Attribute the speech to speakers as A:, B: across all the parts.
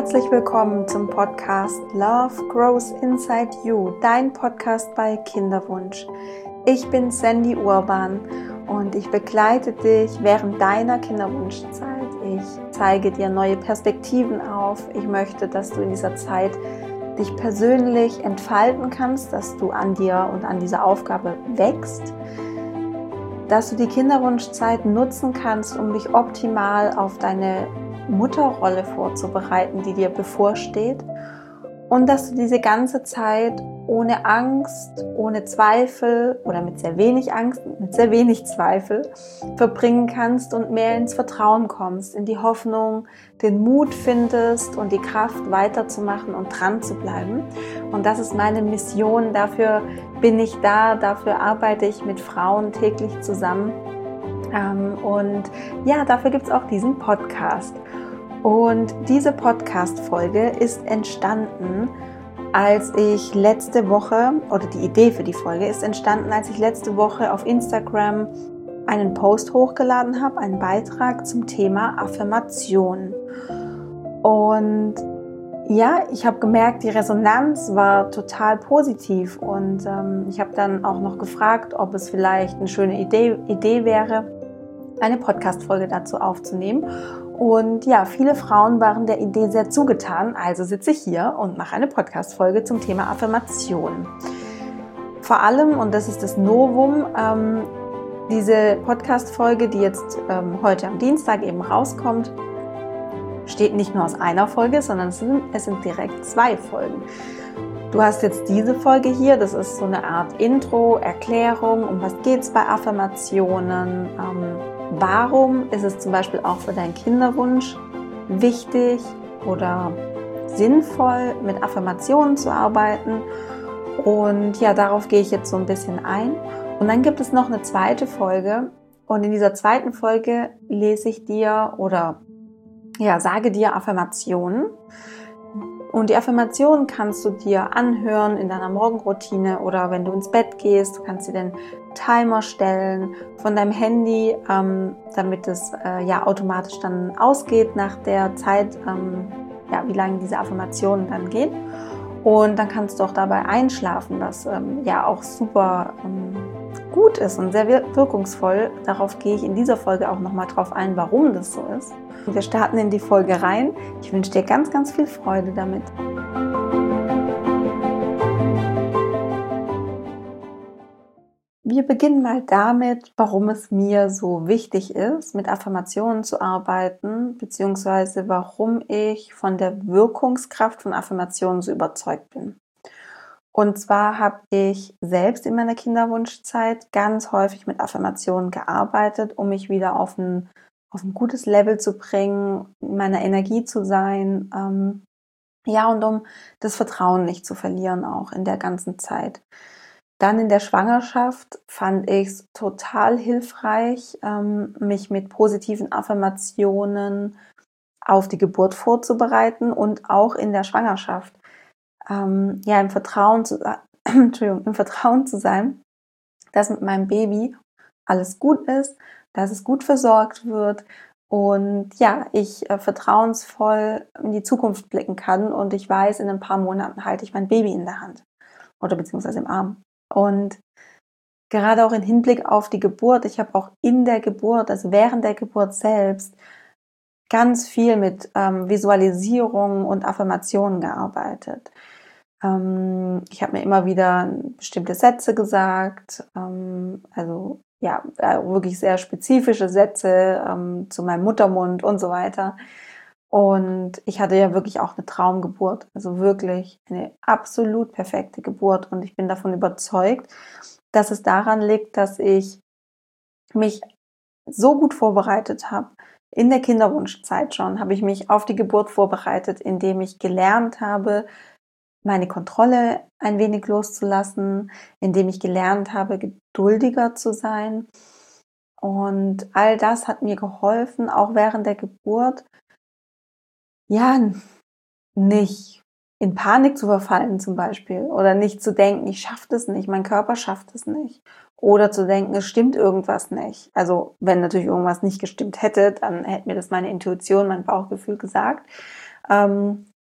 A: Herzlich willkommen zum Podcast Love Grows Inside You, dein Podcast bei Kinderwunsch. Ich bin Sandy Urban und ich begleite dich während deiner Kinderwunschzeit. Ich zeige dir neue Perspektiven auf. Ich möchte, dass du in dieser Zeit dich persönlich entfalten kannst, dass du an dir und an dieser Aufgabe wächst, dass du die Kinderwunschzeit nutzen kannst, um dich optimal auf deine Mutterrolle vorzubereiten, die dir bevorsteht, und dass du diese ganze Zeit ohne Angst, ohne Zweifel oder mit sehr wenig Angst, mit sehr wenig Zweifel verbringen kannst und mehr ins Vertrauen kommst, in die Hoffnung, den Mut findest und die Kraft weiterzumachen und dran zu bleiben. Und das ist meine Mission, dafür bin ich da, dafür arbeite ich mit Frauen täglich zusammen. Und ja, dafür gibt es auch diesen Podcast. Und diese Podcast-Folge ist entstanden, als ich letzte Woche, oder die Idee für die Folge ist entstanden, als ich letzte Woche auf Instagram einen Post hochgeladen habe, einen Beitrag zum Thema Affirmation. Und ja, ich habe gemerkt, die Resonanz war total positiv und ich habe dann auch noch gefragt, ob es vielleicht eine schöne Idee wäre, eine Podcast-Folge dazu aufzunehmen. Und ja, viele Frauen waren der Idee sehr zugetan, also sitze ich hier und mache eine Podcast-Folge zum Thema Affirmation. Vor allem, und das ist das Novum, diese Podcast-Folge, die jetzt heute am Dienstag eben rauskommt, steht nicht nur aus einer Folge, sondern es sind direkt 2 Folgen. Du hast jetzt diese Folge hier, das ist so eine Art Intro, Erklärung, um was geht es bei Affirmationen, warum ist es zum Beispiel auch für deinen Kinderwunsch wichtig oder sinnvoll, mit Affirmationen zu arbeiten. Und ja, darauf gehe ich jetzt so ein bisschen ein. Und dann gibt es noch eine zweite Folge. Und in dieser zweiten Folge lese ich dir oder ja, sage dir Affirmationen. Und die Affirmationen kannst du dir anhören in deiner Morgenroutine oder wenn du ins Bett gehst. Du kannst dir den Timer stellen von deinem Handy, damit es automatisch dann ausgeht nach der Zeit, wie lange diese Affirmationen dann gehen. Und dann kannst du auch dabei einschlafen, was auch super gut ist und sehr wirkungsvoll. Darauf gehe ich in dieser Folge auch nochmal drauf ein, warum das so ist. Und wir starten in die Folge rein. Ich wünsche dir ganz, ganz viel Freude damit. Wir beginnen mal damit, warum es mir so wichtig ist, mit Affirmationen zu arbeiten, beziehungsweise warum ich von der Wirkungskraft von Affirmationen so überzeugt bin. Und zwar habe ich selbst in meiner Kinderwunschzeit ganz häufig mit Affirmationen gearbeitet, um mich wieder auf ein gutes Level zu bringen, in meiner Energie zu sein, und um das Vertrauen nicht zu verlieren, auch in der ganzen Zeit. Dann in der Schwangerschaft fand ich es total hilfreich, mich mit positiven Affirmationen auf die Geburt vorzubereiten und auch in der Schwangerschaft im Vertrauen zu sein, dass mit meinem Baby alles gut ist, dass es gut versorgt wird und ja, ich vertrauensvoll in die Zukunft blicken kann und ich weiß, in ein paar Monaten halte ich mein Baby in der Hand oder beziehungsweise im Arm. Und gerade auch im Hinblick auf die Geburt, ich habe auch in der Geburt, also während der Geburt selbst, ganz viel mit Visualisierung und Affirmationen gearbeitet. Ich habe mir immer wieder bestimmte Sätze gesagt, wirklich sehr spezifische Sätze zu meinem Muttermund und so weiter. Und ich hatte ja wirklich auch eine Traumgeburt, also wirklich eine absolut perfekte Geburt. Und ich bin davon überzeugt, dass es daran liegt, dass ich mich so gut vorbereitet habe. In der Kinderwunschzeit schon habe ich mich auf die Geburt vorbereitet, indem ich gelernt habe, meine Kontrolle ein wenig loszulassen, indem ich gelernt habe, geduldiger zu sein. Und all das hat mir geholfen, auch während der Geburt, nicht in Panik zu verfallen zum Beispiel oder nicht zu denken, ich schaffe das nicht, mein Körper schafft es nicht. Oder zu denken, es stimmt irgendwas nicht. Also wenn natürlich irgendwas nicht gestimmt hätte, dann hätte mir das meine Intuition, mein Bauchgefühl gesagt.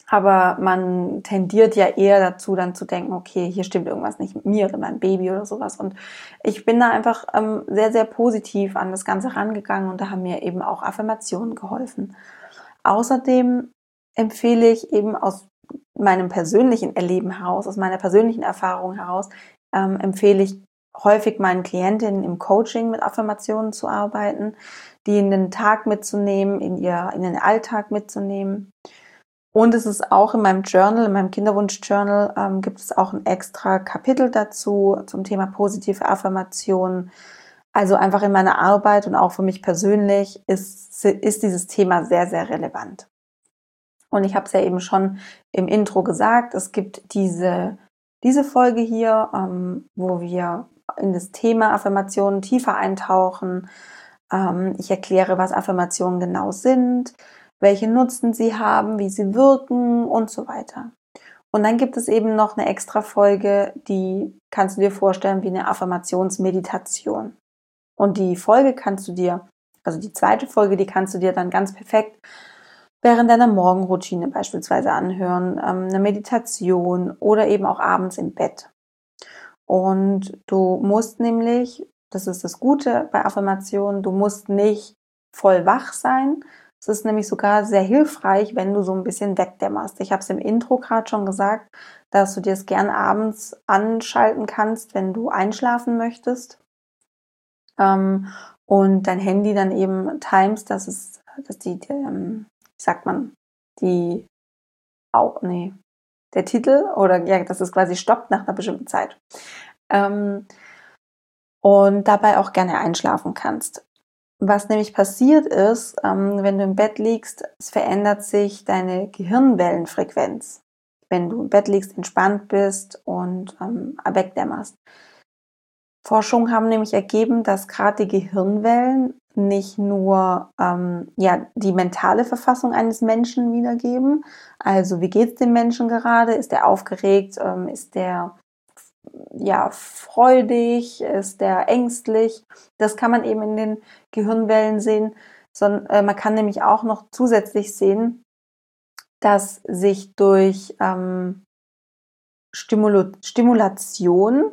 A: Aber man tendiert ja eher dazu, dann zu denken, okay, hier stimmt irgendwas nicht mit mir oder meinem Baby oder sowas. Und ich bin da einfach sehr, sehr positiv an das Ganze rangegangen und da haben mir eben auch Affirmationen geholfen. Außerdem empfehle ich eben aus meinem persönlichen Erleben heraus, aus meiner persönlichen Erfahrung heraus, empfehle ich häufig meinen Klientinnen im Coaching mit Affirmationen zu arbeiten, die in den Tag mitzunehmen, in den Alltag mitzunehmen. Und es ist auch in meinem Journal, in meinem Kinderwunsch-Journal, gibt es auch ein extra Kapitel dazu zum Thema positive Affirmationen. Also einfach in meiner Arbeit und auch für mich persönlich ist dieses Thema sehr, sehr relevant. Und ich habe es ja eben schon im Intro gesagt, es gibt diese Folge hier, wo wir in das Thema Affirmationen tiefer eintauchen. Ich erkläre, was Affirmationen genau sind, welche Nutzen sie haben, wie sie wirken und so weiter. Und dann gibt es eben noch eine extra Folge, die kannst du dir vorstellen wie eine Affirmationsmeditation. Und die Folge also die zweite Folge, die kannst du dir dann ganz perfekt während deiner Morgenroutine beispielsweise anhören, eine Meditation oder eben auch abends im Bett. Und du musst nämlich, das ist das Gute bei Affirmationen, du musst nicht voll wach sein. Es ist nämlich sogar sehr hilfreich, wenn du so ein bisschen wegdämmerst. Ich habe es im Intro gerade schon gesagt, dass du dir es gern abends anschalten kannst, wenn du einschlafen möchtest. Und dein Handy dann eben timest, dass der Titel oder ja, dass es quasi stoppt nach einer bestimmten Zeit. Und dabei auch gerne einschlafen kannst. Was nämlich passiert ist, wenn du im Bett liegst, es verändert sich deine Gehirnwellenfrequenz, wenn du im Bett liegst, entspannt bist und wegdämmerst. Forschungen haben nämlich ergeben, dass gerade die Gehirnwellen nicht nur die mentale Verfassung eines Menschen wiedergeben, also wie geht es dem Menschen gerade, ist der aufgeregt, ist der freudig, ist der ängstlich. Das kann man eben in den Gehirnwellen sehen. Man kann nämlich auch noch zusätzlich sehen, dass sich durch Stimulation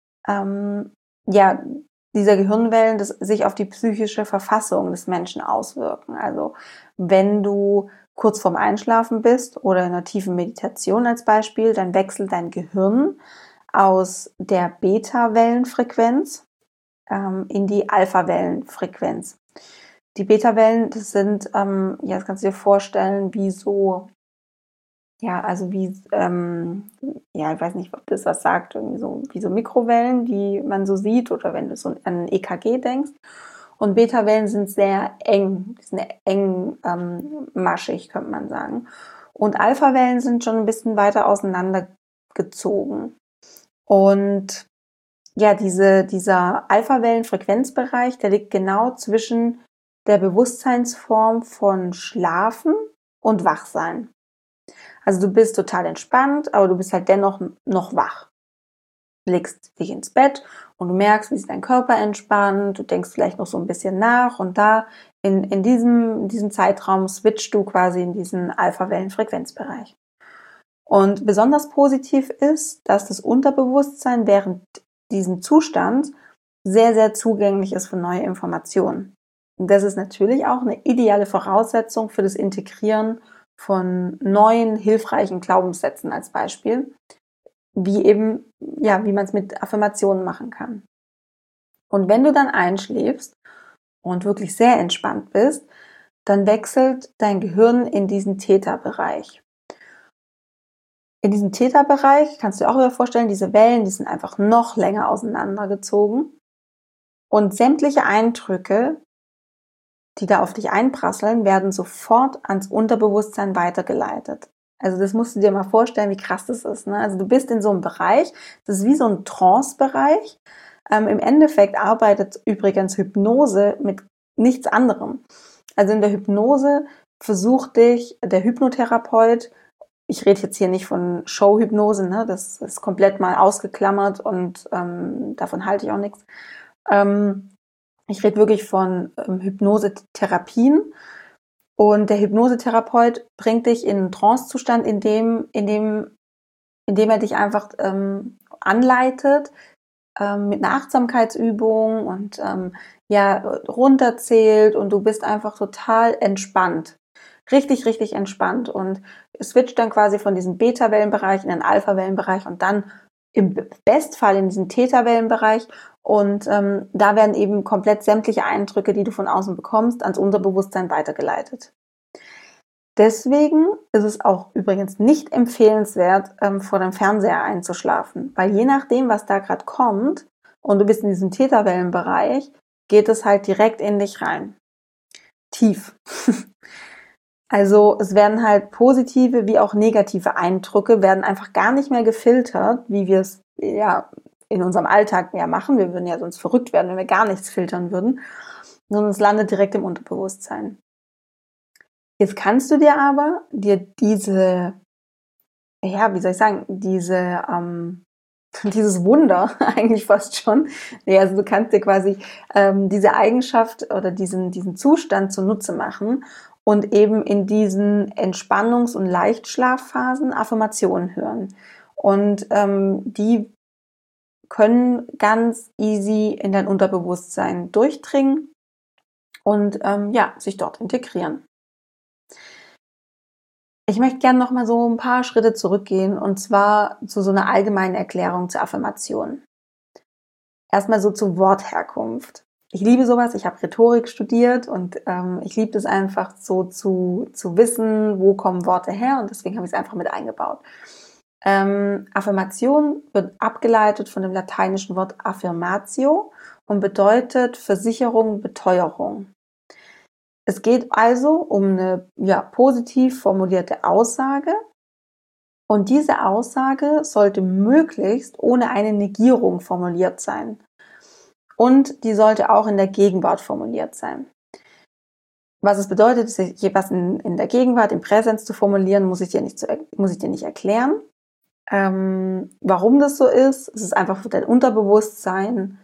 A: dieser Gehirnwellen sich auf die psychische Verfassung des Menschen auswirken. Also wenn du kurz vorm Einschlafen bist oder in einer tiefen Meditation als Beispiel, dann wechselt dein Gehirn aus der Beta-Wellenfrequenz in die Alpha-Wellenfrequenz. Die Beta-Wellen, das sind, das kannst du dir vorstellen, wie so, ich weiß nicht, ob das was sagt, irgendwie so, wie so Mikrowellen, die man so sieht, oder wenn du so an ein EKG denkst. Und Beta-Wellen sind sehr eng, die sind maschig, könnte man sagen. Und Alpha-Wellen sind schon ein bisschen weiter auseinandergezogen. Und ja, dieser Alpha-Wellen-Frequenzbereich, der liegt genau zwischen der Bewusstseinsform von Schlafen und Wachsein. Also du bist total entspannt, aber du bist halt dennoch noch wach. Du legst dich ins Bett und du merkst, wie sich dein Körper entspannt, du denkst vielleicht noch so ein bisschen nach und da in diesem Zeitraum switchst du quasi in diesen Alpha-Wellen-Frequenzbereich. Und besonders positiv ist, dass das Unterbewusstsein während diesem Zustand sehr, sehr zugänglich ist für neue Informationen. Und das ist natürlich auch eine ideale Voraussetzung für das Integrieren von neuen, hilfreichen Glaubenssätzen als Beispiel, wie man es mit Affirmationen machen kann. Und wenn du dann einschläfst und wirklich sehr entspannt bist, dann wechselt dein Gehirn in diesen Theta-Bereich. In diesem Theta-Bereich kannst du dir auch wieder vorstellen, diese Wellen, die sind einfach noch länger auseinandergezogen und sämtliche Eindrücke, die da auf dich einprasseln, werden sofort ans Unterbewusstsein weitergeleitet. Also das musst du dir mal vorstellen, wie krass das ist, ne? Also du bist in so einem Bereich, das ist wie so ein Trance-Bereich. Im Endeffekt arbeitet übrigens Hypnose mit nichts anderem. Also in der Hypnose versucht dich der Hypnotherapeut, ich rede jetzt hier nicht von Showhypnose, ne? Das ist komplett mal ausgeklammert und davon halte ich auch nichts. Ich rede wirklich von Hypnosetherapien Und der Hypnosetherapeut bringt dich in einen Trance-Zustand, in dem er dich einfach anleitet mit einer Achtsamkeitsübung und runterzählt und du bist einfach total entspannt. Richtig, richtig entspannt und es switcht dann quasi von diesem Beta-Wellenbereich in den Alpha-Wellenbereich und dann im Bestfall in diesen Theta-Wellenbereich und da werden eben komplett sämtliche Eindrücke, die du von außen bekommst, ans Unterbewusstsein weitergeleitet. Deswegen ist es auch übrigens nicht empfehlenswert, vor dem Fernseher einzuschlafen, weil je nachdem, was da gerade kommt und du bist in diesem Theta-Wellenbereich, geht es halt direkt in dich rein. Tief. Also es werden halt positive wie auch negative Eindrücke, werden einfach gar nicht mehr gefiltert, wie wir es ja in unserem Alltag mehr machen. Wir würden ja sonst verrückt werden, wenn wir gar nichts filtern würden, sondern es landet direkt im Unterbewusstsein. Jetzt kannst du dir aber diese, dieses Wunder eigentlich fast schon, also du kannst dir quasi diese Eigenschaft oder diesen Zustand zunutze machen und eben in diesen Entspannungs- und Leichtschlafphasen Affirmationen hören. Und die können ganz easy in dein Unterbewusstsein durchdringen und sich dort integrieren. Ich möchte gerne noch mal so ein paar Schritte zurückgehen und zwar zu so einer allgemeinen Erklärung zur Affirmation. Erstmal so zur Wortherkunft. Ich liebe sowas, ich habe Rhetorik studiert und ich liebe es einfach so zu wissen, wo kommen Worte her und deswegen habe ich es einfach mit eingebaut. Affirmation wird abgeleitet von dem lateinischen Wort affirmatio und bedeutet Versicherung, Beteuerung. Es geht also um eine positiv formulierte Aussage und diese Aussage sollte möglichst ohne eine Negierung formuliert sein und die sollte auch in der Gegenwart formuliert sein. Was es bedeutet, ist, was in der Gegenwart, im Präsens zu formulieren, muss ich dir nicht erklären. Warum das so ist, es ist einfach für dein Unterbewusstsein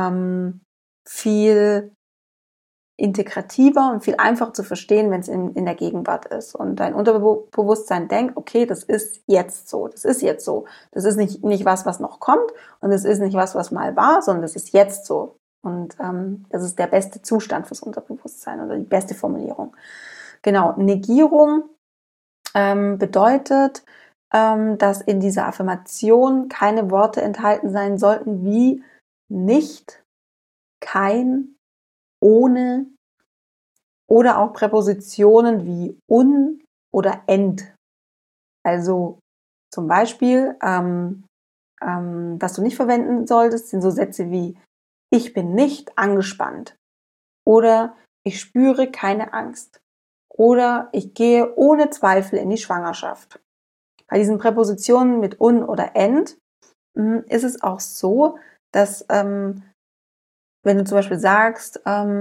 A: viel integrativer und viel einfacher zu verstehen, wenn es in der Gegenwart ist. Und dein Unterbewusstsein denkt, okay, das ist jetzt so. Das ist jetzt so. Das ist nicht was noch kommt und das ist nicht was mal war, sondern das ist jetzt so. Und das ist der beste Zustand fürs Unterbewusstsein oder die beste Formulierung. Genau, Negierung bedeutet, dass in dieser Affirmation keine Worte enthalten sein sollten wie nicht, kein, ohne oder auch Präpositionen wie un oder end. Also zum Beispiel, was du nicht verwenden solltest, sind so Sätze wie ich bin nicht angespannt oder ich spüre keine Angst oder ich gehe ohne Zweifel in die Schwangerschaft. Bei diesen Präpositionen mit un oder end ist es auch so, dass wenn du zum Beispiel sagst,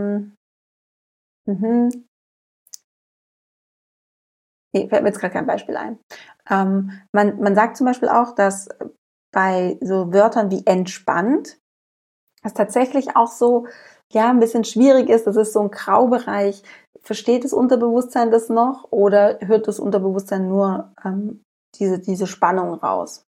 A: fällt mir jetzt gerade kein Beispiel ein. Man sagt zum Beispiel auch, dass bei so Wörtern wie entspannt, das tatsächlich auch so, ein bisschen schwierig ist. Das ist so ein Graubereich. Versteht das Unterbewusstsein das noch oder hört das Unterbewusstsein nur diese Spannung raus?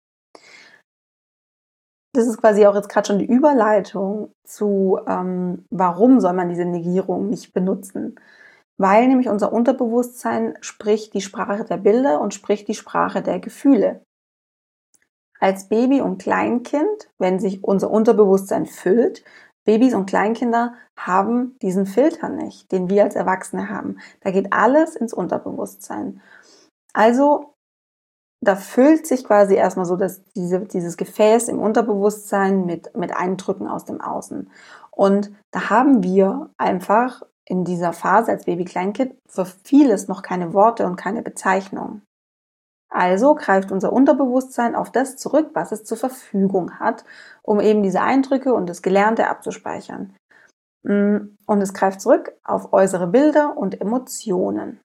A: Das ist quasi auch jetzt gerade schon die Überleitung zu, warum soll man diese Negierung nicht benutzen? Weil nämlich unser Unterbewusstsein spricht die Sprache der Bilder und spricht die Sprache der Gefühle. Als Baby und Kleinkind, wenn sich unser Unterbewusstsein füllt, Babys und Kleinkinder haben diesen Filter nicht, den wir als Erwachsene haben. Da geht alles ins Unterbewusstsein. Also da füllt sich quasi erstmal so dieses Gefäß im Unterbewusstsein mit Eindrücken aus dem Außen. Und da haben wir einfach in dieser Phase als Baby-Kleinkind für vieles noch keine Worte und keine Bezeichnung. Also greift unser Unterbewusstsein auf das zurück, was es zur Verfügung hat, um eben diese Eindrücke und das Gelernte abzuspeichern. Und es greift zurück auf äußere Bilder und Emotionen.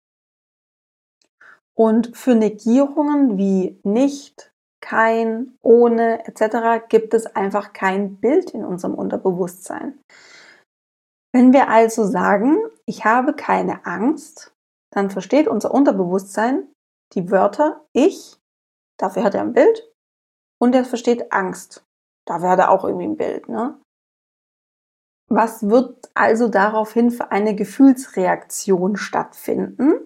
A: Und für Negierungen wie nicht, kein, ohne etc. gibt es einfach kein Bild in unserem Unterbewusstsein. Wenn wir also sagen, ich habe keine Angst, dann versteht unser Unterbewusstsein die Wörter ich, dafür hat er ein Bild, und er versteht Angst, dafür hat er auch irgendwie ein Bild, ne? Was wird also daraufhin für eine Gefühlsreaktion stattfinden?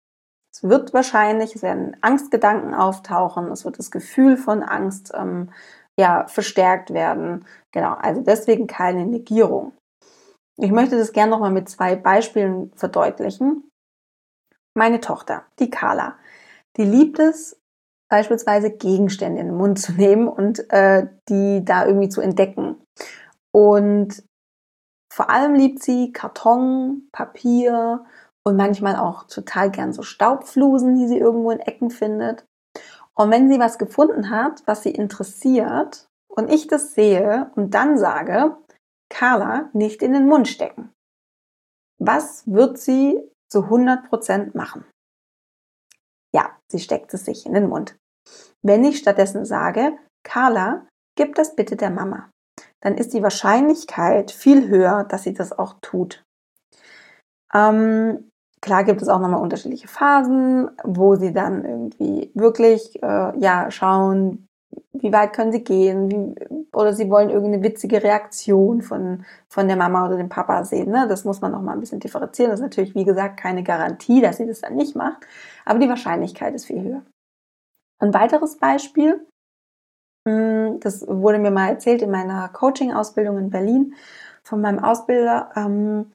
A: Es werden Angstgedanken auftauchen, es wird das Gefühl von Angst verstärkt werden. Genau, also deswegen keine Negierung. Ich möchte das gerne nochmal mit 2 Beispielen verdeutlichen. Meine Tochter, die Carla, die liebt es, beispielsweise Gegenstände in den Mund zu nehmen und die da irgendwie zu entdecken. Und vor allem liebt sie Karton, Papier und manchmal auch total gern so Staubflusen, die sie irgendwo in Ecken findet. Und wenn sie was gefunden hat, was sie interessiert und ich das sehe und dann sage, Carla, nicht in den Mund stecken. Was wird sie zu 100% machen? Ja, sie steckt es sich in den Mund. Wenn ich stattdessen sage, Carla, gib das bitte der Mama, dann ist die Wahrscheinlichkeit viel höher, dass sie das auch tut. Klar gibt es auch nochmal unterschiedliche Phasen, wo sie dann irgendwie wirklich schauen, wie weit können sie gehen, oder sie wollen irgendeine witzige Reaktion von der Mama oder dem Papa sehen. Ne? Das muss man noch mal ein bisschen differenzieren. Das ist natürlich, wie gesagt, keine Garantie, dass sie das dann nicht macht, aber die Wahrscheinlichkeit ist viel höher. Ein weiteres Beispiel, das wurde mir mal erzählt in meiner Coaching-Ausbildung in Berlin von meinem Ausbilder, ein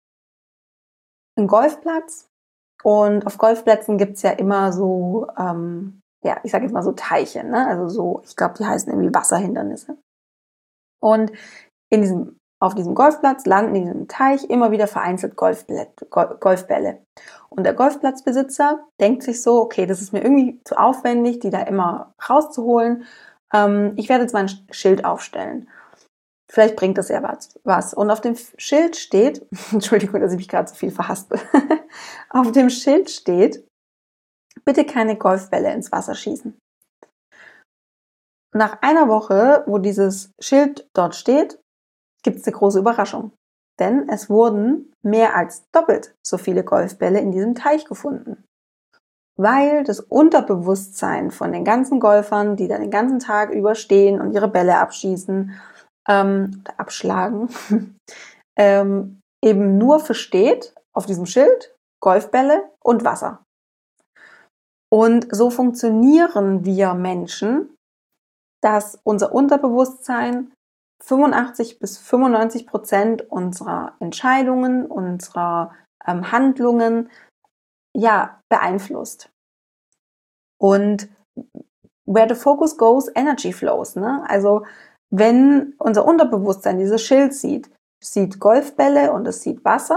A: Golfplatz. Und auf Golfplätzen gibt's ja immer so, ich sage jetzt mal so Teiche, ne? Also so, ich glaube, die heißen irgendwie Wasserhindernisse. Und auf diesem Golfplatz landen in diesem Teich immer wieder vereinzelt Golfbälle. Und der Golfplatzbesitzer denkt sich so, okay, das ist mir irgendwie zu aufwendig, die da immer rauszuholen. Ich werde jetzt mal ein Schild aufstellen. Vielleicht bringt das ja was. Und auf dem Schild steht, Entschuldigung, dass ich mich gerade so viel verhaspel. Auf dem Schild steht, bitte keine Golfbälle ins Wasser schießen. Nach einer Woche, wo dieses Schild dort steht, gibt es eine große Überraschung. Denn es wurden mehr als doppelt so viele Golfbälle in diesem Teich gefunden. Weil das Unterbewusstsein von den ganzen Golfern, die da den ganzen Tag überstehen und ihre Bälle abschießen, abschlagen, eben nur versteht auf diesem Schild Golfbälle und Wasser. Und so funktionieren wir Menschen, dass unser Unterbewusstsein 85-95% unserer Entscheidungen, unserer Handlungen beeinflusst. Und where the focus goes, energy flows. Ne? Also wenn unser Unterbewusstsein dieses Schild sieht Golfbälle und es sieht Wasser,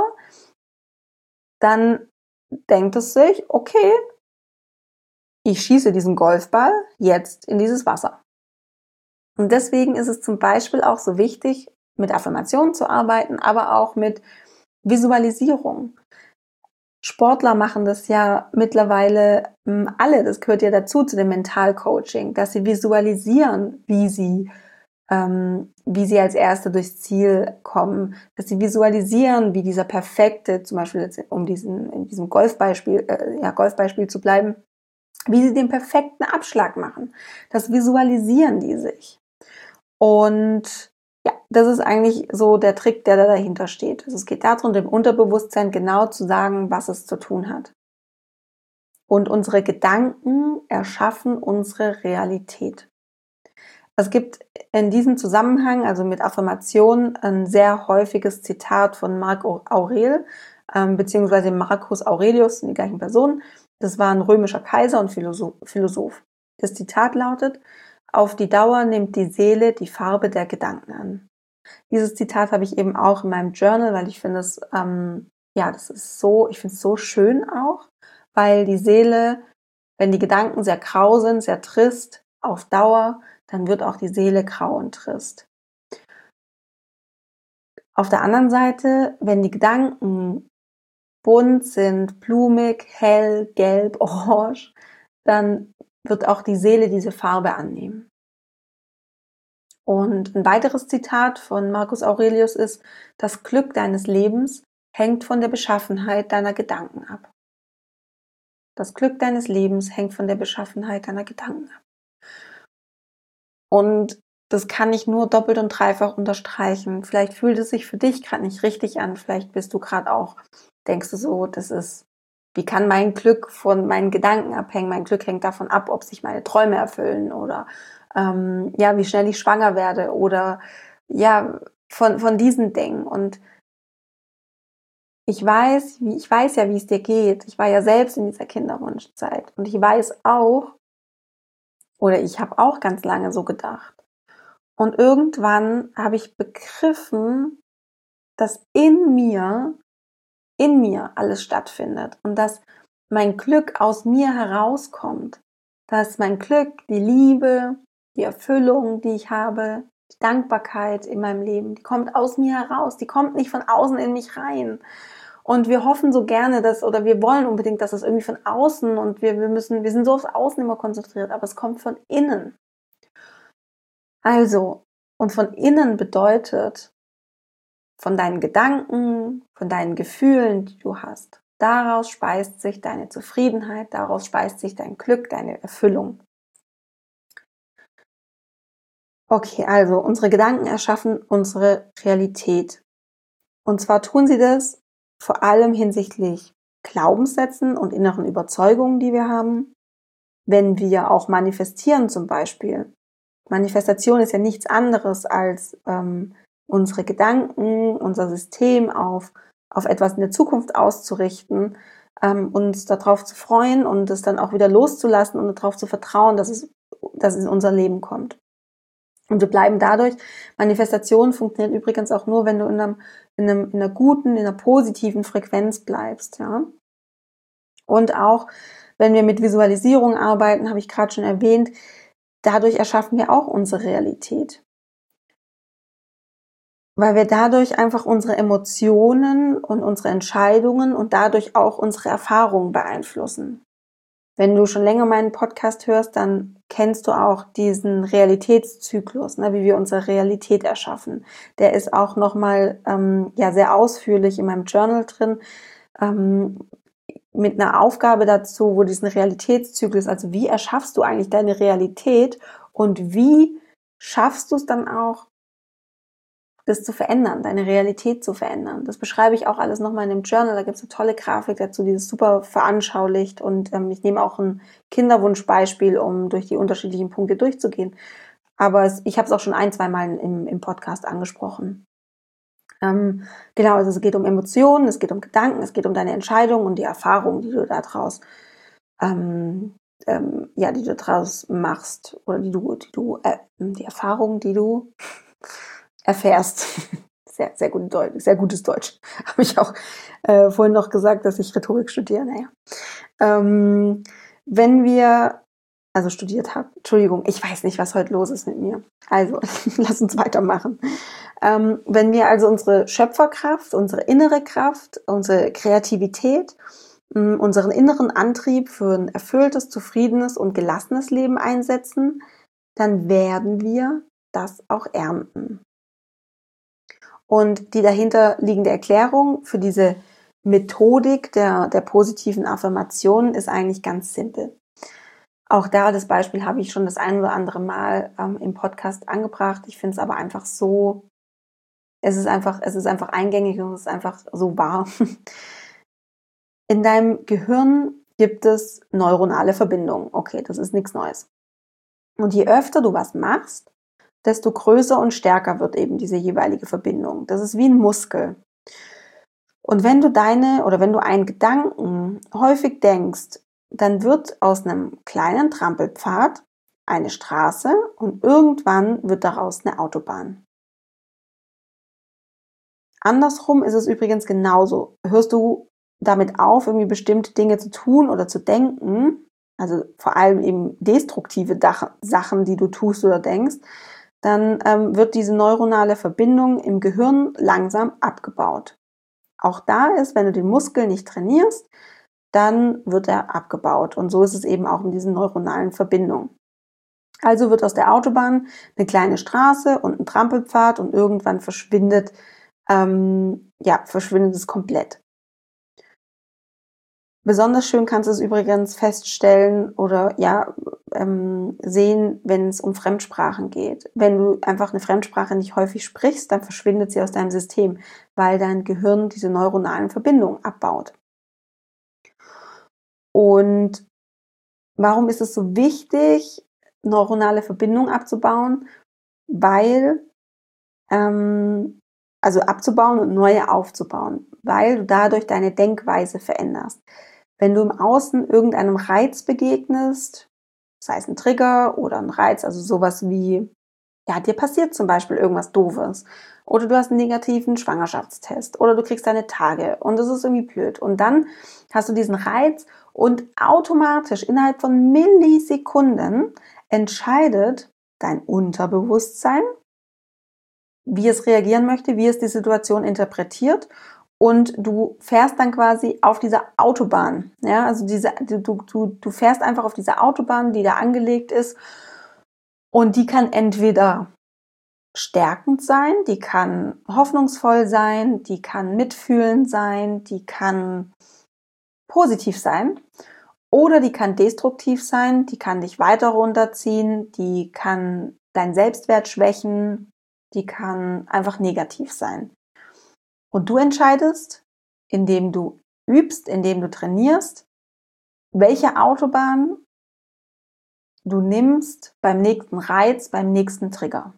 A: dann denkt es sich, okay, ich schieße diesen Golfball jetzt in dieses Wasser. Und deswegen ist es zum Beispiel auch so wichtig, mit Affirmationen zu arbeiten, aber auch mit Visualisierung. Sportler machen das ja mittlerweile alle, das gehört ja dazu zu dem Mentalcoaching, dass sie visualisieren, wie sie als Erste durchs Ziel kommen, dass sie visualisieren, wie dieser perfekte, zum Beispiel jetzt in diesem Golfbeispiel zu bleiben, wie sie den perfekten Abschlag machen. Das visualisieren die sich. Und ja, das ist eigentlich so der Trick, der da dahinter steht. Also es geht darum, dem Unterbewusstsein genau zu sagen, was es zu tun hat. Und unsere Gedanken erschaffen unsere Realität. Es gibt in diesem Zusammenhang, also mit Affirmationen, ein sehr häufiges Zitat von Marc Aurel, beziehungsweise Marcus Aurelius, die gleichen Personen. Das war ein römischer Kaiser und Philosoph. Das Zitat lautet: Auf die Dauer nimmt die Seele die Farbe der Gedanken an. Dieses Zitat habe ich eben auch in meinem Journal, weil ich finde es, ich finde es so schön auch, weil die Seele, wenn die Gedanken sehr grau sind, sehr trist, auf Dauer, dann wird auch die Seele grau und trist. Auf der anderen Seite, wenn die Gedanken bunt sind, blumig, hell, gelb, orange, dann wird auch die Seele diese Farbe annehmen. Und ein weiteres Zitat von Marcus Aurelius ist: Das Glück deines Lebens hängt von der Beschaffenheit deiner Gedanken ab. Das Glück deines Lebens hängt von der Beschaffenheit deiner Gedanken ab. Und das kann ich nur doppelt und dreifach unterstreichen. Vielleicht fühlt es sich für dich gerade nicht richtig an. Vielleicht bist du gerade auch, denkst du so, wie kann mein Glück von meinen Gedanken abhängen? Mein Glück hängt davon ab, ob sich meine Träume erfüllen oder wie schnell ich schwanger werde oder von diesen Dingen. Und ich weiß ja, wie es dir geht. Ich war ja selbst in dieser Kinderwunschzeit und ich weiß auch, oder ich habe auch ganz lange so gedacht. Und irgendwann habe ich begriffen, dass in mir alles stattfindet und dass mein Glück aus mir herauskommt. Dass mein Glück, die Liebe, die Erfüllung, die ich habe, die Dankbarkeit in meinem Leben, die kommt aus mir heraus, die kommt nicht von außen in mich rein. Und wir hoffen so gerne, oder wir wollen unbedingt, dass es irgendwie von außen und wir sind so aufs Außen immer konzentriert, aber es kommt von innen. Also, und von innen bedeutet, von deinen Gedanken, von deinen Gefühlen, die du hast. Daraus speist sich deine Zufriedenheit, daraus speist sich dein Glück, deine Erfüllung. Okay, also unsere Gedanken erschaffen unsere Realität. Und zwar tun sie das vor allem hinsichtlich Glaubenssätzen und inneren Überzeugungen, die wir haben. Wenn wir auch manifestieren zum Beispiel. Manifestation ist ja nichts anderes als unsere Gedanken, unser System auf etwas in der Zukunft auszurichten, uns darauf zu freuen und es dann auch wieder loszulassen und darauf zu vertrauen, dass es in unser Leben kommt. Und wir bleiben dadurch, Manifestation funktioniert übrigens auch nur, wenn du in einer guten, in einer positiven Frequenz bleibst, ja. Und auch, wenn wir mit Visualisierung arbeiten, habe ich gerade schon erwähnt, dadurch erschaffen wir auch unsere Realität. Weil wir dadurch einfach unsere Emotionen und unsere Entscheidungen und dadurch auch unsere Erfahrungen beeinflussen. Wenn du schon länger meinen Podcast hörst, dann kennst du auch diesen Realitätszyklus, wie wir unsere Realität erschaffen. Der ist auch nochmal sehr ausführlich in meinem Journal drin, mit einer Aufgabe dazu, wo diesen Realitätszyklus, also wie erschaffst du eigentlich deine Realität und wie schaffst du es dann auch, das zu verändern, deine Realität zu verändern. Das beschreibe ich auch alles nochmal in dem Journal. Da gibt es eine tolle Grafik dazu, die ist super veranschaulicht und ich nehme auch ein Kinderwunschbeispiel, um durch die unterschiedlichen Punkte durchzugehen. Aber ich habe es auch schon 1-2 Mal im Podcast angesprochen. Genau, also es geht um Emotionen, es geht um Gedanken, es geht um deine Entscheidungen und die Erfahrungen, die du daraus machst oder die Erfahrungen, die du erfährst. Sehr, sehr gut Deutsch, sehr gutes Deutsch. Habe ich auch vorhin noch gesagt, dass ich Rhetorik studiere. Wenn wir studiert habe. Entschuldigung, ich weiß nicht, was heute los ist mit mir. Also, lass uns weitermachen. Wenn wir also unsere Schöpferkraft, unsere innere Kraft, unsere Kreativität, unseren inneren Antrieb für ein erfülltes, zufriedenes und gelassenes Leben einsetzen, dann werden wir das auch ernten. Und die dahinter liegende Erklärung für diese Methodik der positiven Affirmationen ist eigentlich ganz simpel. Auch das Beispiel habe ich schon das ein oder andere Mal im Podcast angebracht. Ich finde es aber einfach so, es ist einfach eingängig und es ist einfach so wahr. In deinem Gehirn gibt es neuronale Verbindungen. Okay, das ist nichts Neues. Und je öfter du was machst, desto größer und stärker wird eben diese jeweilige Verbindung. Das ist wie ein Muskel. Und wenn du einen Gedanken häufig denkst, dann wird aus einem kleinen Trampelpfad eine Straße und irgendwann wird daraus eine Autobahn. Andersrum ist es übrigens genauso. Hörst du damit auf, irgendwie bestimmte Dinge zu tun oder zu denken, also vor allem eben destruktive Sachen, die du tust oder denkst, dann wird diese neuronale Verbindung im Gehirn langsam abgebaut. Auch da ist, wenn du den Muskel nicht trainierst, dann wird er abgebaut. Und so ist es eben auch mit diesen neuronalen Verbindungen. Also wird aus der Autobahn eine kleine Straße und ein Trampelpfad und irgendwann verschwindet es komplett. Besonders schön kannst du es übrigens feststellen oder sehen, wenn es um Fremdsprachen geht. Wenn du einfach eine Fremdsprache nicht häufig sprichst, dann verschwindet sie aus deinem System, weil dein Gehirn diese neuronalen Verbindungen abbaut. Und warum ist es so wichtig, neuronale Verbindungen abzubauen? Also abzubauen und neue aufzubauen, weil du dadurch deine Denkweise veränderst. Wenn du im Außen irgendeinem Reiz begegnest, sei es ein Trigger oder ein Reiz, also sowas wie, dir passiert zum Beispiel irgendwas Doofes oder du hast einen negativen Schwangerschaftstest oder du kriegst deine Tage und das ist irgendwie blöd und dann hast du diesen Reiz und automatisch innerhalb von Millisekunden entscheidet dein Unterbewusstsein, wie es reagieren möchte, wie es die Situation interpretiert und du fährst dann quasi auf dieser Autobahn. Ja, also du fährst einfach auf dieser Autobahn, die da angelegt ist und die kann entweder stärkend sein, die kann hoffnungsvoll sein, die kann mitfühlend sein, die kann positiv sein oder die kann destruktiv sein, die kann dich weiter runterziehen, die kann deinen Selbstwert schwächen, die kann einfach negativ sein. Und du entscheidest, indem du übst, indem du trainierst, welche Autobahn du nimmst beim nächsten Reiz, beim nächsten Trigger.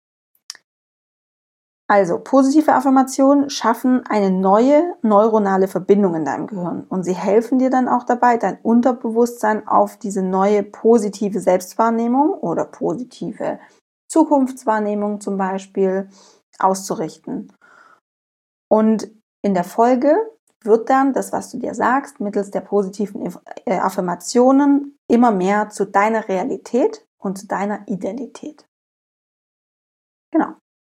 A: Also, positive Affirmationen schaffen eine neue neuronale Verbindung in deinem Gehirn und sie helfen dir dann auch dabei, dein Unterbewusstsein auf diese neue positive Selbstwahrnehmung oder positive Zukunftswahrnehmung zum Beispiel auszurichten. Und in der Folge wird dann das, was du dir sagst, mittels der positiven Affirmationen immer mehr zu deiner Realität und zu deiner Identität. Genau.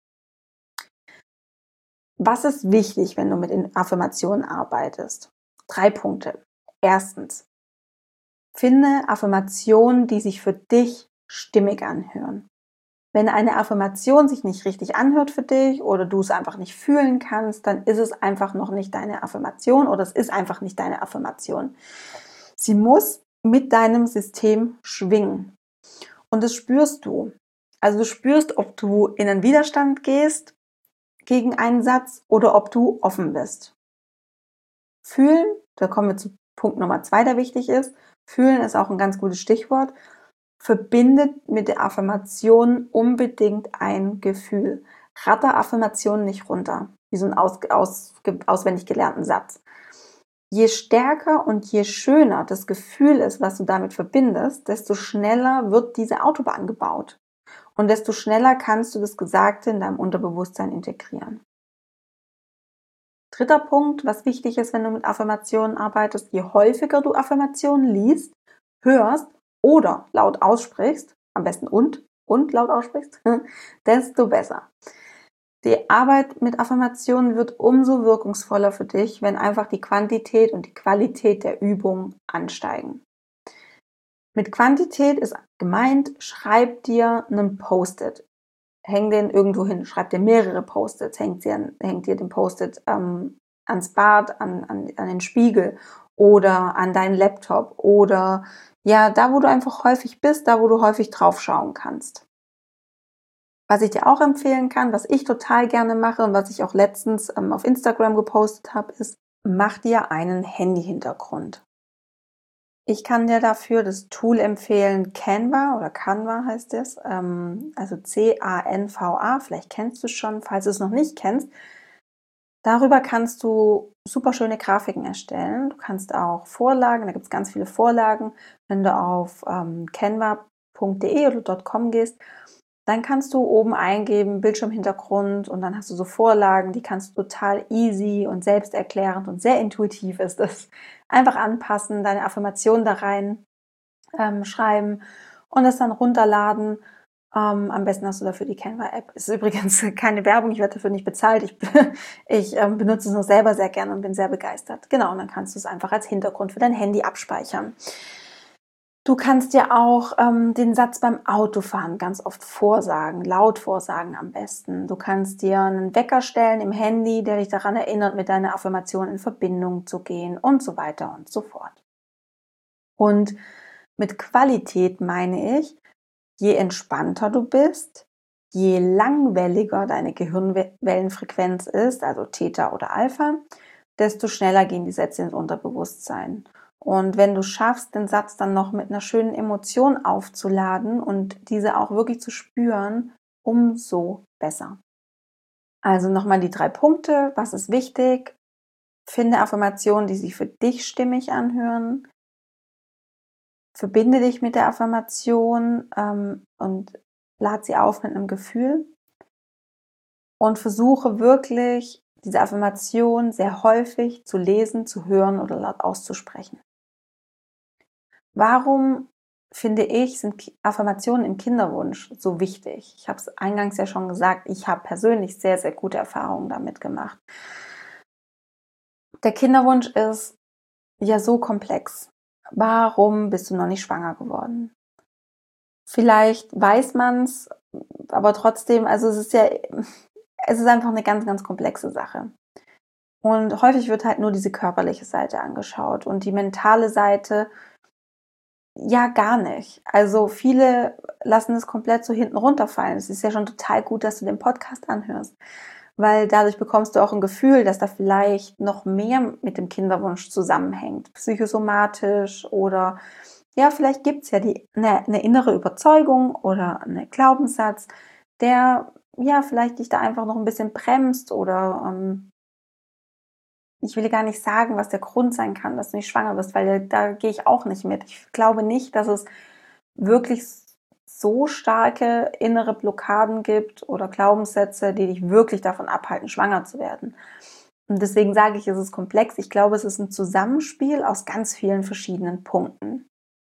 A: Was ist wichtig, wenn du mit Affirmationen arbeitest? 3 Punkte. Erstens, finde Affirmationen, die sich für dich stimmig anhören. Wenn eine Affirmation sich nicht richtig anhört für dich oder du es einfach nicht fühlen kannst, dann ist es einfach noch nicht deine Affirmation oder es ist einfach nicht deine Affirmation. Sie muss mit deinem System schwingen. Und das spürst du. Also du spürst, ob du in einen Widerstand gehst gegen einen Satz oder ob du offen bist. Fühlen, da kommen wir zu Punkt Nummer 2, der wichtig ist. Fühlen ist auch ein ganz gutes Stichwort. Verbindet mit der Affirmation unbedingt ein Gefühl. Ratter Affirmationen nicht runter, wie so ein auswendig gelernten Satz. Je stärker und je schöner das Gefühl ist, was du damit verbindest, desto schneller wird diese Autobahn gebaut. Und desto schneller kannst du das Gesagte in deinem Unterbewusstsein integrieren. 3. Punkt, was wichtig ist, wenn du mit Affirmationen arbeitest, je häufiger du Affirmationen liest, hörst oder laut aussprichst, am besten und laut aussprichst, desto besser. Die Arbeit mit Affirmationen wird umso wirkungsvoller für dich, wenn einfach die Quantität und die Qualität der Übung ansteigen. Mit Quantität ist gemeint, schreib dir einen Post-it. Häng den irgendwo hin, schreib dir mehrere Post-its, hängt dir den Post-it ans Bad, an den Spiegel oder an deinen Laptop oder da, wo du einfach häufig bist, da, wo du häufig drauf schauen kannst. Was ich dir auch empfehlen kann, was ich total gerne mache und was ich auch letztens auf Instagram gepostet habe, ist, mach dir einen Handy-Hintergrund. Ich kann dir dafür das Tool empfehlen, Canva heißt es, also C-A-N-V-A, vielleicht kennst du es schon, falls du es noch nicht kennst. Darüber kannst du super schöne Grafiken erstellen. Du kannst auch Vorlagen, da gibt es ganz viele Vorlagen. Wenn du auf canva.de oder .com gehst, dann kannst du oben eingeben, Bildschirmhintergrund und dann hast du so Vorlagen, die kannst du total easy und selbsterklärend und sehr intuitiv ist das. Einfach anpassen, deine Affirmation da rein schreiben und das dann runterladen. Am besten hast du dafür die Canva-App. Ist übrigens keine Werbung, ich werde dafür nicht bezahlt. Ich benutze es nur selber sehr gerne und bin sehr begeistert. Genau, und dann kannst du es einfach als Hintergrund für dein Handy abspeichern. Du kannst dir auch den Satz beim Autofahren ganz oft vorsagen, laut vorsagen am besten. Du kannst dir einen Wecker stellen im Handy, der dich daran erinnert, mit deiner Affirmation in Verbindung zu gehen und so weiter und so fort. Und mit Qualität meine ich, je entspannter du bist, je langwelliger deine Gehirnwellenfrequenz ist, also Theta oder Alpha, desto schneller gehen die Sätze ins Unterbewusstsein. Und wenn du schaffst, den Satz dann noch mit einer schönen Emotion aufzuladen und diese auch wirklich zu spüren, umso besser. Also nochmal die 3 Punkte. Was ist wichtig? Finde Affirmationen, die sich für dich stimmig anhören. Verbinde dich mit der Affirmation und lad sie auf mit einem Gefühl. Und versuche wirklich, diese Affirmation sehr häufig zu lesen, zu hören oder laut auszusprechen. Warum, finde ich, sind Affirmationen im Kinderwunsch so wichtig? Ich habe es eingangs ja schon gesagt, ich habe persönlich sehr, sehr gute Erfahrungen damit gemacht. Der Kinderwunsch ist ja so komplex. Warum bist du noch nicht schwanger geworden? Vielleicht weiß man es, aber trotzdem, also es ist einfach eine ganz, ganz komplexe Sache. Und häufig wird halt nur diese körperliche Seite angeschaut und die mentale Seite ja gar nicht. Also viele lassen es komplett so hinten runterfallen. Es ist ja schon total gut, dass du den Podcast anhörst, weil dadurch bekommst du auch ein Gefühl, dass da vielleicht noch mehr mit dem Kinderwunsch zusammenhängt, psychosomatisch oder ja, vielleicht gibt's ja eine innere Überzeugung oder einen Glaubenssatz, der ja vielleicht dich da einfach noch ein bisschen bremst oder ich will gar nicht sagen, was der Grund sein kann, dass du nicht schwanger bist, weil da gehe ich auch nicht mit. Ich glaube nicht, dass es wirklich so starke innere Blockaden gibt oder Glaubenssätze, die dich wirklich davon abhalten, schwanger zu werden. Und deswegen sage ich, es ist komplex. Ich glaube, es ist ein Zusammenspiel aus ganz vielen verschiedenen Punkten.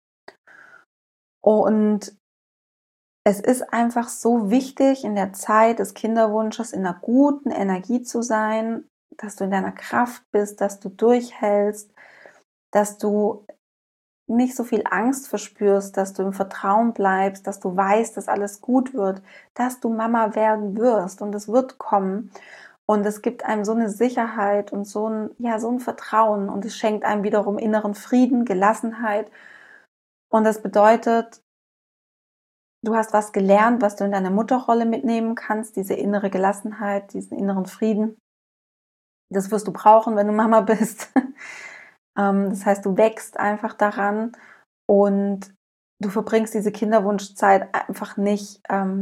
A: Und es ist einfach so wichtig, in der Zeit des Kinderwunsches in einer guten Energie zu sein, dass du in deiner Kraft bist, dass du durchhältst, dass du nicht so viel Angst verspürst, dass du im Vertrauen bleibst, dass du weißt, dass alles gut wird, dass du Mama werden wirst und es wird kommen. Und es gibt einem so eine Sicherheit und so ein Vertrauen und es schenkt einem wiederum inneren Frieden, Gelassenheit. Und das bedeutet, du hast was gelernt, was du in deiner Mutterrolle mitnehmen kannst, diese innere Gelassenheit, diesen inneren Frieden. Das wirst du brauchen, wenn du Mama bist. Das heißt, du wächst einfach daran und du verbringst diese Kinderwunschzeit einfach nicht,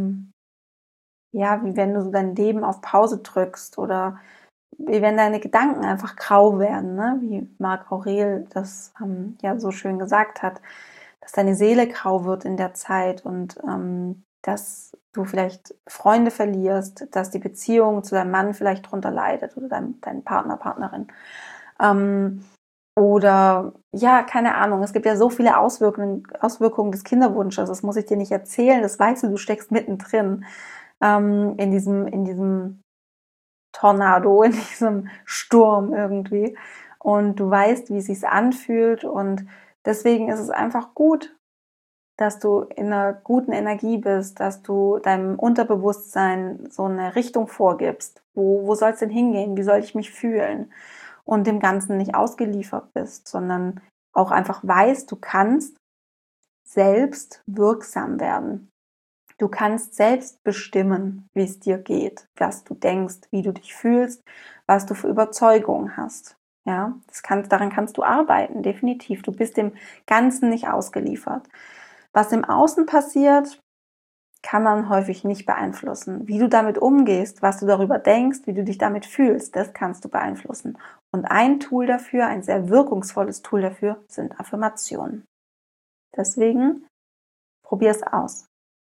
A: wie wenn du so dein Leben auf Pause drückst oder wie wenn deine Gedanken einfach grau werden, ne? Wie Marc Aurel das ja so schön gesagt hat, dass deine Seele grau wird in der Zeit und dass du vielleicht Freunde verlierst, dass die Beziehung zu deinem Mann vielleicht drunter leidet oder dein Partner, Partnerin. Oder ja, keine Ahnung, es gibt ja so viele Auswirkungen des Kinderwunsches, das muss ich dir nicht erzählen, das weißt du steckst mittendrin in diesem Tornado, in diesem Sturm irgendwie und du weißt, wie es sich anfühlt und deswegen ist es einfach gut, dass du in einer guten Energie bist, dass du deinem Unterbewusstsein so eine Richtung vorgibst. Wo soll es denn hingehen? Wie soll ich mich fühlen? Und dem Ganzen nicht ausgeliefert bist, sondern auch einfach weißt, du kannst selbst wirksam werden. Du kannst selbst bestimmen, wie es dir geht, was du denkst, wie du dich fühlst, was du für Überzeugungen hast. Ja, daran kannst du arbeiten, definitiv. Du bist dem Ganzen nicht ausgeliefert. Was im Außen passiert, kann man häufig nicht beeinflussen. Wie du damit umgehst, was du darüber denkst, wie du dich damit fühlst, das kannst du beeinflussen. Und ein Tool dafür, ein sehr wirkungsvolles Tool dafür, sind Affirmationen. Deswegen, probier es aus.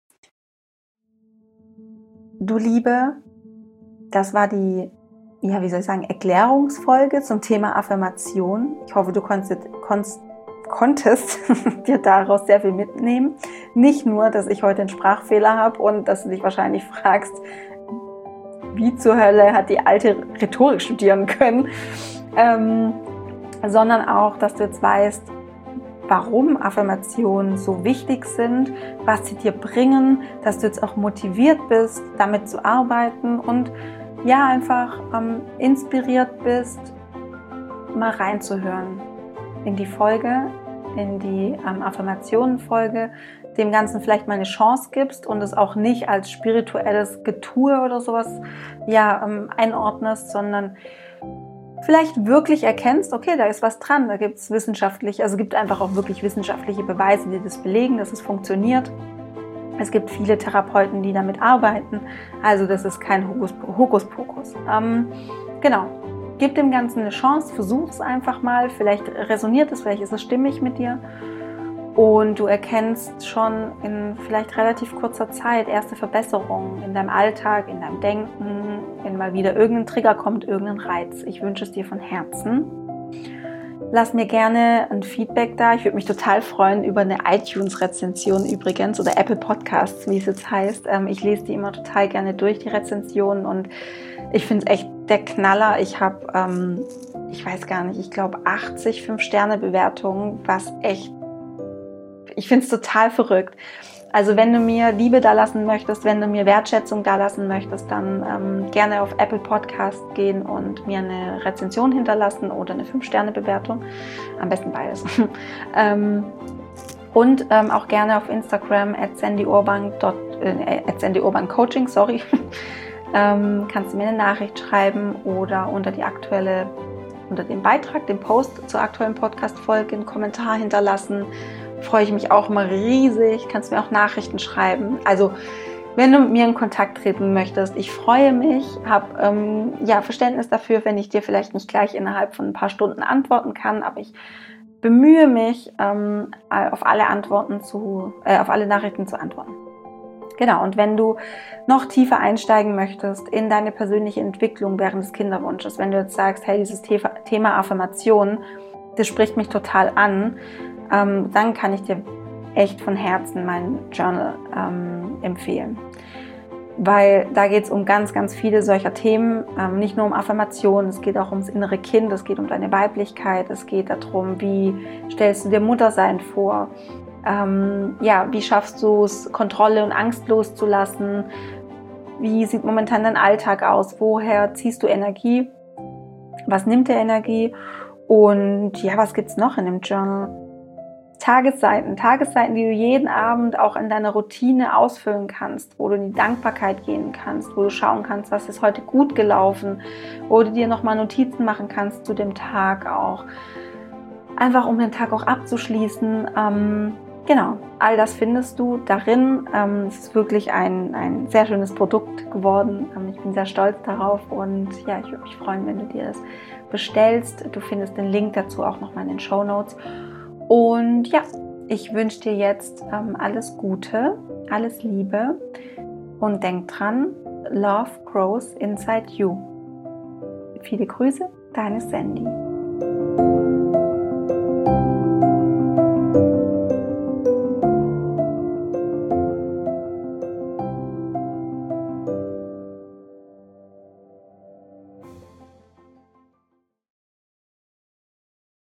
A: Du Liebe, das war die, Erklärungsfolge zum Thema Affirmation. Ich hoffe, du konntest dir daraus sehr viel mitnehmen. Nicht nur, dass ich heute einen Sprachfehler habe und dass du dich wahrscheinlich fragst, wie zur Hölle hat die alte Rhetorik studieren können, sondern auch, dass du jetzt weißt, warum Affirmationen so wichtig sind, was sie dir bringen, dass du jetzt auch motiviert bist, damit zu arbeiten und ja, einfach inspiriert bist, mal reinzuhören in die Folge, in die Affirmationen-Folge, dem Ganzen vielleicht mal eine Chance gibst und es auch nicht als spirituelles Getue oder sowas einordnest, sondern vielleicht wirklich erkennst, okay, da ist was dran, da gibt es gibt einfach auch wirklich wissenschaftliche Beweise, die das belegen, dass es funktioniert. Es gibt viele Therapeuten, die damit arbeiten, also das ist kein Hokuspokus. Genau, gib dem Ganzen eine Chance, versuch es einfach mal, vielleicht resoniert es, vielleicht ist es stimmig mit dir und du erkennst schon in vielleicht relativ kurzer Zeit erste Verbesserungen in deinem Alltag, in deinem Denken, wenn mal wieder irgendein Trigger kommt, irgendein Reiz. Ich wünsche es dir von Herzen. Lass mir gerne ein Feedback da. Ich würde mich total freuen über eine iTunes-Rezension übrigens oder Apple Podcasts, wie es jetzt heißt. Ich lese die immer total gerne durch, die Rezensionen, und ich finde es echt der Knaller. Ich habe, ich weiß gar nicht, ich glaube 80 5-Sterne-Bewertungen, ich finde es total verrückt. Also wenn du mir Liebe da lassen möchtest, wenn du mir Wertschätzung da lassen möchtest, dann gerne auf Apple Podcast gehen und mir eine Rezension hinterlassen oder eine 5-Sterne-Bewertung. Am besten beides. Und auch gerne auf Instagram @sandyurban_coaching, kannst du mir eine Nachricht schreiben oder unter den Beitrag, den Post zur aktuellen Podcast-Folge einen Kommentar hinterlassen. Freue ich mich auch immer riesig, kannst mir auch Nachrichten schreiben. Also wenn du mit mir in Kontakt treten möchtest, ich freue mich, habe Verständnis dafür, wenn ich dir vielleicht nicht gleich innerhalb von ein paar Stunden antworten kann, aber ich bemühe mich, auf alle Nachrichten zu antworten. Genau, und wenn du noch tiefer einsteigen möchtest in deine persönliche Entwicklung während des Kinderwunsches, wenn du jetzt sagst, hey, dieses Thema Affirmation, das spricht mich total an, dann kann ich dir echt von Herzen mein Journal empfehlen. Weil da geht es um ganz, ganz viele solcher Themen, nicht nur um Affirmationen, es geht auch ums innere Kind, es geht um deine Weiblichkeit, es geht darum, wie stellst du dir Muttersein vor, wie schaffst du es, Kontrolle und Angst loszulassen, wie sieht momentan dein Alltag aus, woher ziehst du Energie, was nimmt dir Energie und was gibt es noch in dem Journal? Tagesseiten, die du jeden Abend auch in deiner Routine ausfüllen kannst, wo du in die Dankbarkeit gehen kannst, wo du schauen kannst, was ist heute gut gelaufen, wo du dir nochmal Notizen machen kannst zu dem Tag auch. Einfach um den Tag auch abzuschließen. Genau, all das findest du darin. Es ist wirklich ein sehr schönes Produkt geworden. Ich bin sehr stolz darauf und ich würde mich freuen, wenn du dir das bestellst. Du findest den Link dazu auch nochmal in den Shownotes. Und ich wünsche dir jetzt alles Gute, alles Liebe und denk dran, Love grows inside you. Viele Grüße, deine Sandy.